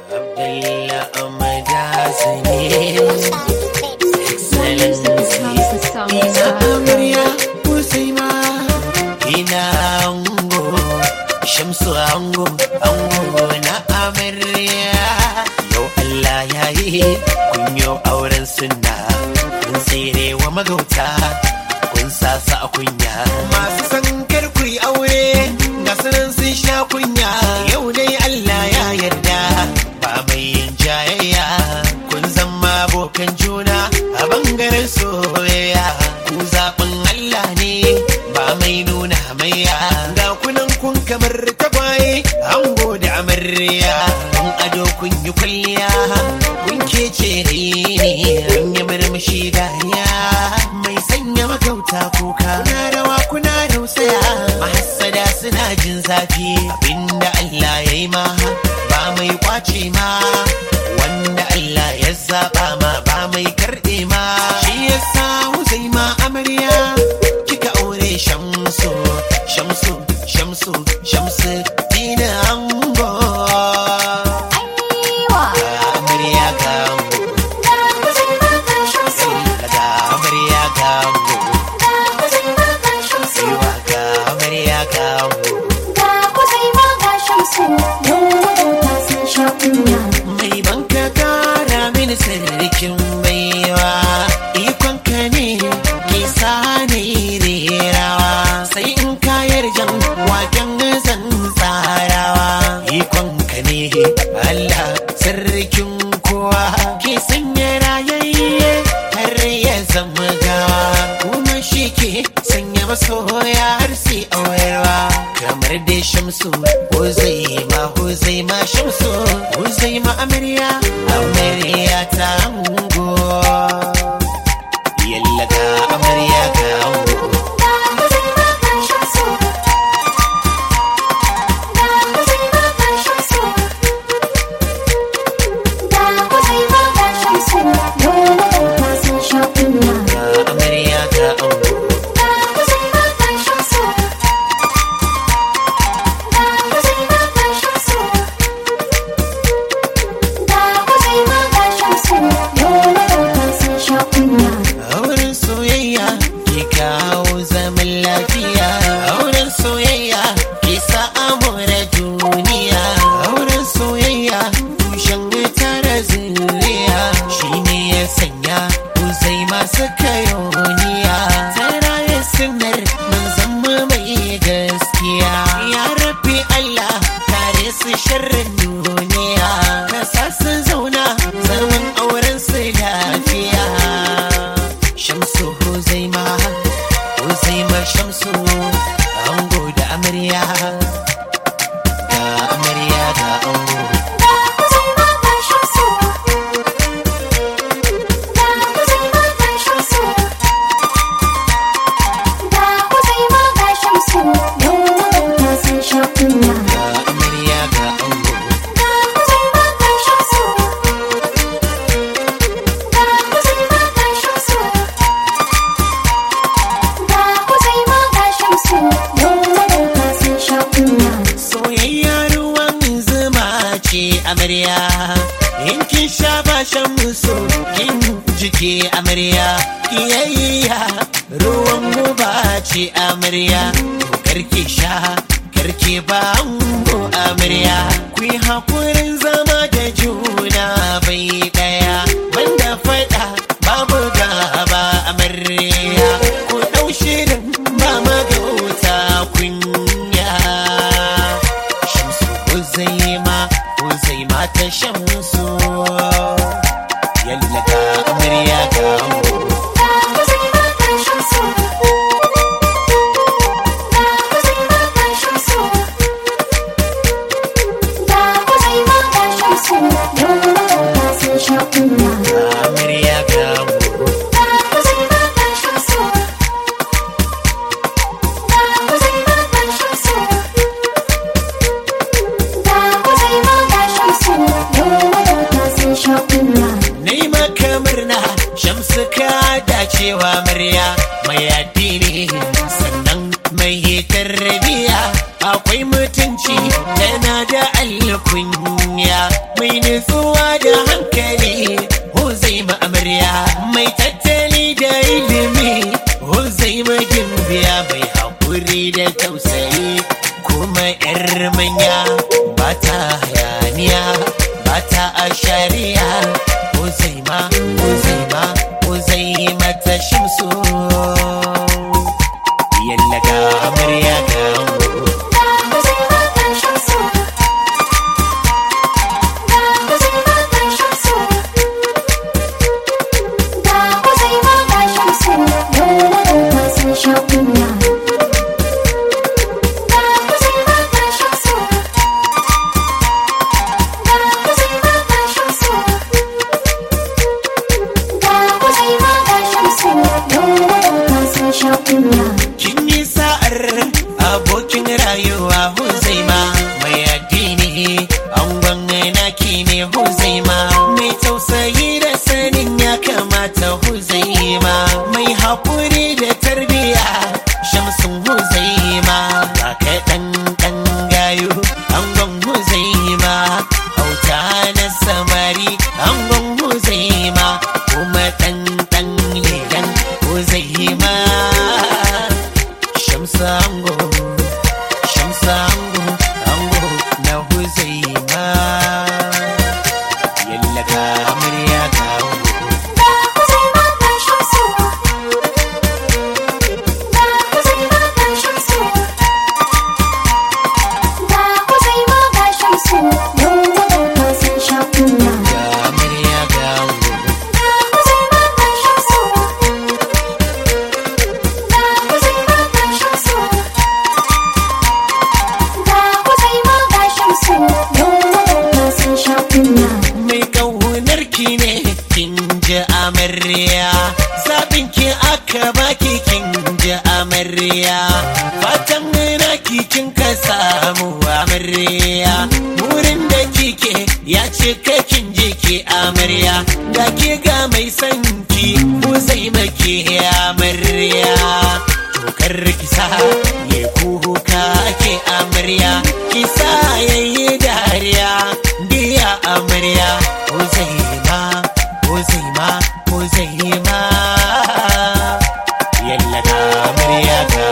Abdullah Amadazini Excellency Ina amarya Husaina Ina ango Shamsu ango na amarya Yau Allah ya yi kunyo auren sunna kun tsere wa magauta kun sasa a kunya masu san karku aure ga sanan sun sha kunya yau dai Allah ya yarda ba mai yin jayayya kun zama abokan juna a bangaren soyayya ku zaɓin Allah ne ba mai nuna hamayya ga kunan kun kamar tagwaye ango da amarya kun ado kun yi kwalliya kun kece ne an yi murmushi dariya mai sanya magauta kuka kuna rawa kuna rausaya mahassada suna jin zafi abinda Allah ya yi ma ba mai kwace ma wanda Allah ya zaba ma ba mai karɗe ma shi yasa Husaina amarya kika aure Shamsu dina ango amarya ga ango amarya ga ango amarya ga ango mai banka kara mini sarkin baiwa ikon ka ne ke sani rerawa sai in kayar jan waken zan tsarawa ikon ka ne Allah sarkin kowa ke sanya rayayye har ya zama gawa kuma shi ke sanya masoya har sai aurarwa kamar dai Shamsu Huzaima Shamsu Huzaima amarya ta ango yalla ga amarya ga ango Shamsu ango da amarya ga amarya ga ango amarya in kin sha bashan musu kin jike amarya kiyayya ruwan mu ba ce amarya karki sha karki ba ango amarya ku yi hakurin zama da juna bai daya banda fada babu gaba amarya ku dau shirin ba magauta kunya Shamsu Huzaima ta Shamsu yalla ga amarya ga ango amarya ga ango Shamsu ka dacewa murya mai addini sannan mai tarbiya akwai mutunci tana da alkunya manya mai nutsuwa da hankali Huzaima amarya mai tattali da ilimi Huzaima gimbiya mai haƙuri da tausayi kuma yar manya ba ta hayaniya ba ta ashariya Huzaima ta Shamsu yalla ga amarya ga kin yi sa'ar abokin rayuwa Huzaima mai addini angon naki ne Huzaima mai tausayi da sanin ya kamata Huzaima mai haƙuri da tarbiya Shamsun Huzaima ba kaɗan ɗan gayu angon Huzaima auta na samari angon Huzaima kuma ɗan legan Huzaima Shamsango na Huzaima yalla ga amarya ga amarya zaɓin ki aka baki kin ji amarya fatan naki kin ka samu amarya wurin da kike ya cika kin je ki amarya ga ki ga mai sanki Huzaima ke amarya tokar kisa ya kuka ke amarya kisa yayi dariya biya amarya Huzaima yalla ga amarya ga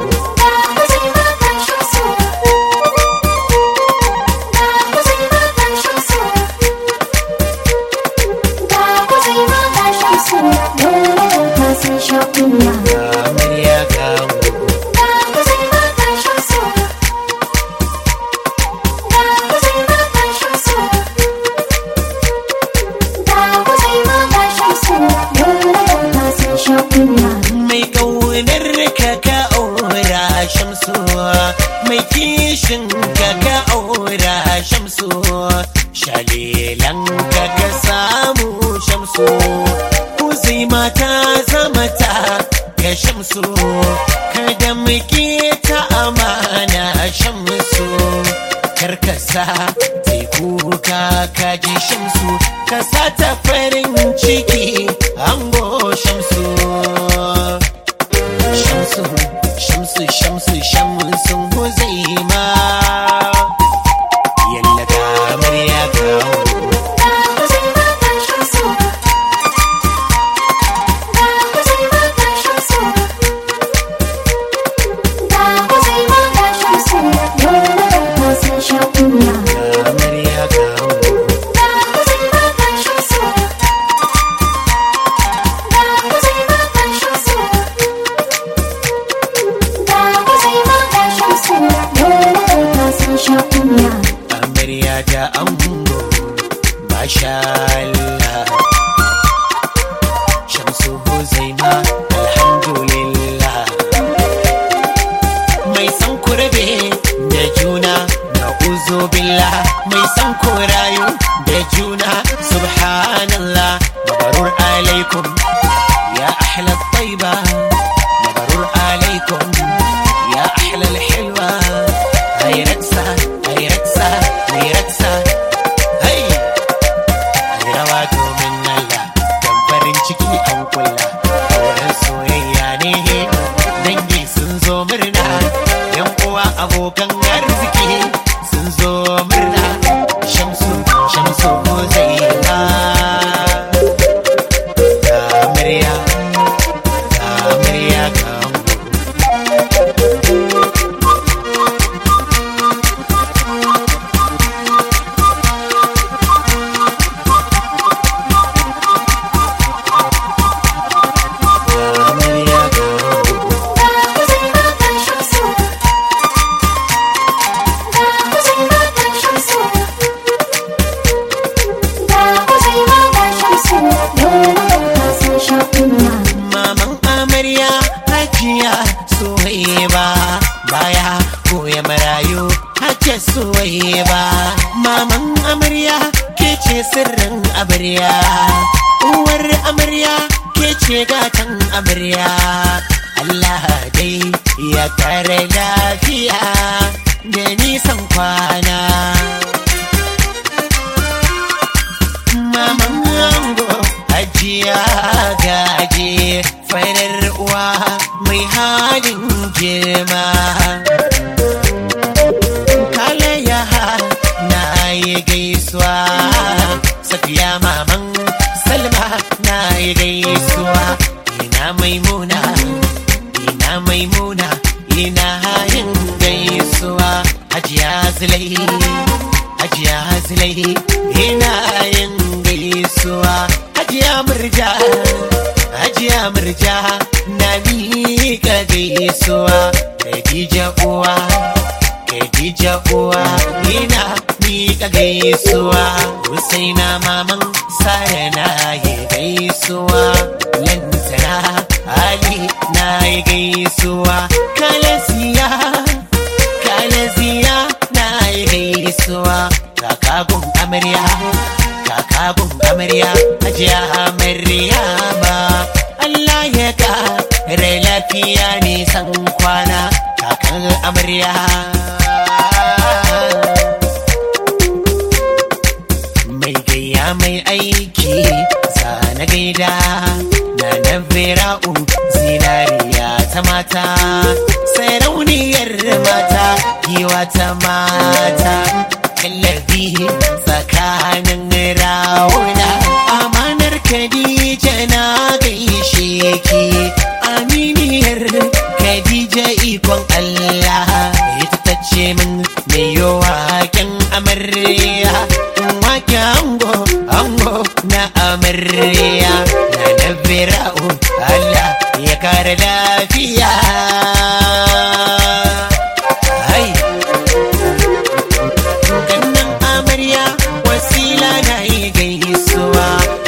amarya ga mai kaunar ka aura Shamsu mai kishin ka aura Shamsu shalilan ka samu Shamsu Huzaima ta zama ta ga Shamsu kada muke ta amana Shamsu karkasa teku ka kaji Shamsu ka sa ta farin ciki ango Shamsu Huzaima yalla ga amarya ga amarya ga amarya da ango masha Allah Shamsu Huzaima alhamdulillah mai san kurabe da juna na uzo billah mai san korayu da juna subhanallah mabarur alaikum ya ahla at-tayba mabarur alaikum ya ahla al-hilwa hayraksa hey rawa domin Allah dan farin ciki an kulla wurin soyayya ne dangi sun zo murna yan uwa abokan arziki sun zo murna sirrin amarya, uwar amarya ke ce gatan amarya. Allah dai ya kare lafiya da nisan kwana. Maman ango Hajiya Gaje, farar uwa mai halin girma. Kalaya na yi gaisuwa, Safiya maman Salma na yi gaisuwa. Ina Maimuna, ina Maimuna, ina yin gaisuwa. Hajiya Zulai, Hajiya Zulai, ina yin gaisuwa. Hajiya Murja, Hajiya Murja, na miƙa gaisuwa. Khadija uwa, Khadija uwa, ina miƙa gaisuwa. Husaina maman Sara na yi gaisuwa. Lantana Ali na yi gaisuwa. Kalasiya, Kalasiya na yi gaisuwa. Kakagun amarya, kakagun amarya, Hajiya Maryama. Allah ya kare lafiya nisan kwana, kakan amarya. Mai gayya mai aiki zana gaida, na nan Vera'u zinariya ta mata, sarauniyar mata, giwa ta mata, kallabi tsakanin rawuna. Amanar Khadija na gaishe ki, aminiyar Khadija ikon Allah. Ita ta ce min mai waken amarya, wake ango, ango na amarya. Na na Vera'u Allah ya kare lafiya. Gannan amarya Wasila na yi gaisuwa,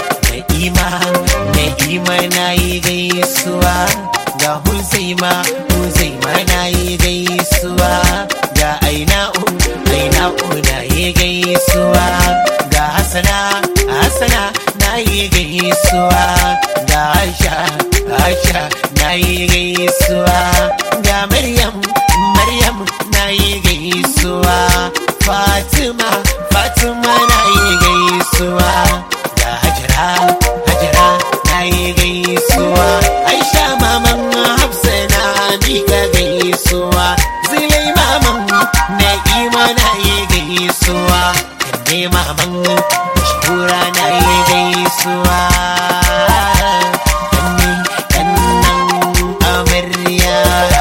Na'ima na yi gaisuwa. Ga Huzaima, Huzaima na yi gaisuwa. Ga Aina'u, Aina'u na yi gaisuwa. Ga Hassana, Hassana na yi gaisuwa. Ga Aisha, Aisha na yi gaisuwa. Ga Maryam, Maryam na yi gaisuwa. Fatima, Fatima na yi gaisuwa. Ga Hajara, Hajara na yi gaisuwa. Aisha maman Hafsa na miƙa gaisuwa. Zulai maman Na'ima na yi gaisuwa. Kande maman Shura na yi gaisuwa. Kannan amarya.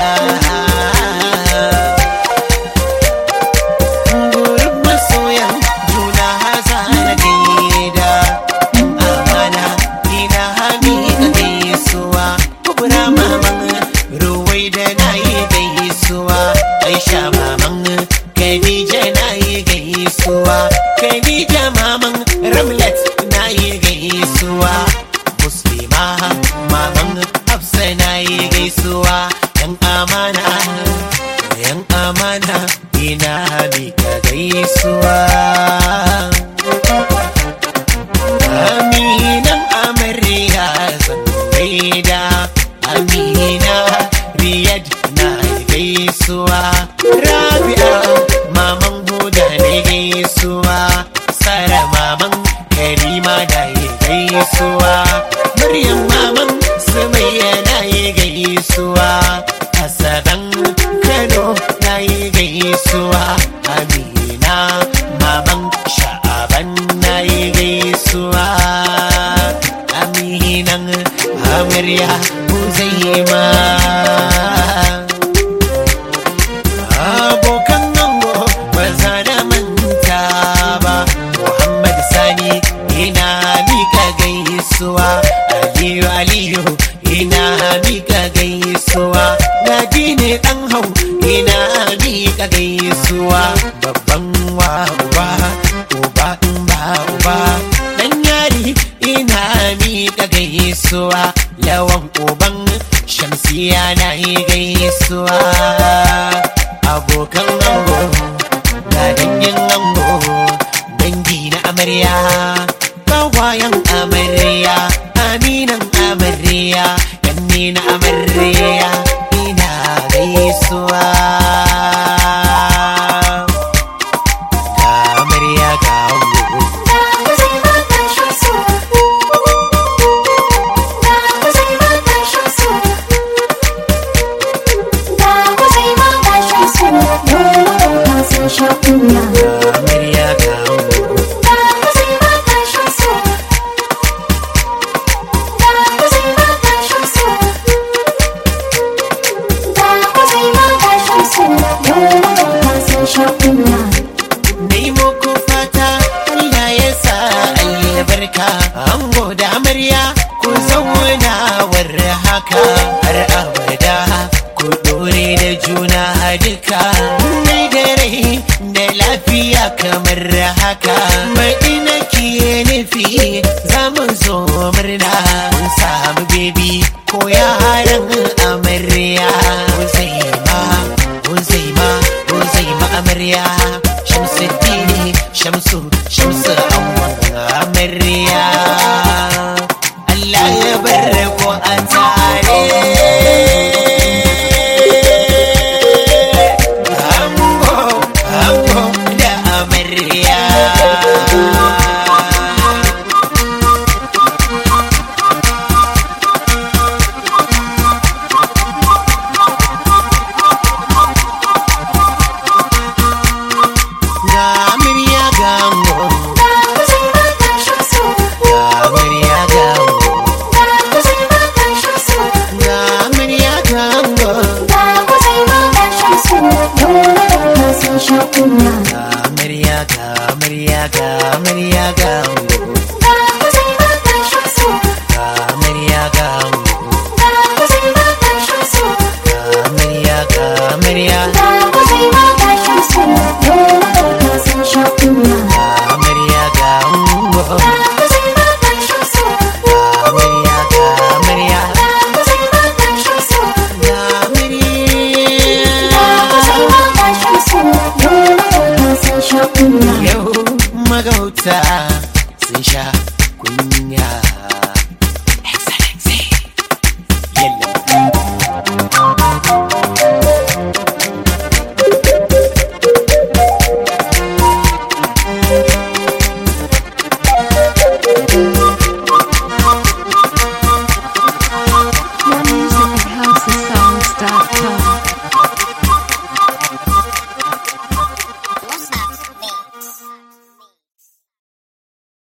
Gurin masoyan juna haza na gaida, amana ina miƙa gaisuwa. Kubura maman Ruwaida na yi gaisuwa. Aisha maman Khadija na yi gaisuwa. Khadija maman Ramlat na yi gaisuwa. Muslima maman Hafsa na yi gaisuwa. Yan amana, yan amana ina miƙa gaisuwa. Aminan amarya zan gaida, Amina Riyad na yi gaisuwa. Rabi'a maman Huda na yi gaisuwa. Sara maman Karima na yi gaisuwa. Maryam maman Sumayya na yi gaisuwa. Asaban Kano na yi gaisuwa. Amina maman Sha'aban na yi gaisuwa. Aminan amarya Huzaima. Abokan ango ba za na manta ba. Muhammad Sani ina miƙa gaisuwa. Aliyu Aliyu ina miƙa gaisuwa. Nadine ɗan hau ina miƙa gaisuwa. Babban wa uba, uba in ba uba. Ɗan yari ina miƙa gaisuwa. Lawan uban Shamsiya na yi gaisuwa. Abokan ango ga dangin ango, dangi na amarya. kawayen amarya, aminan amarya, yanni na amarya, ina gaisuwa. Ga amarya ga ango, amarya ga ango. Nai muku fata Allah ya sa albarka, ango da amarya ku zauna war haka har abada, ku dore da juna duka, mai da rai da lafiya kamar haka. Baɗi nake nufi za mu zo murna, mun samu bebi ko yaran amarya. Uzaima amarya, Shamsuddini Shamsu angon amarya. Allah ya bar ku a tare, ango da amarya. Amarya ga ango, amarya ga ango, amarya ga amarya.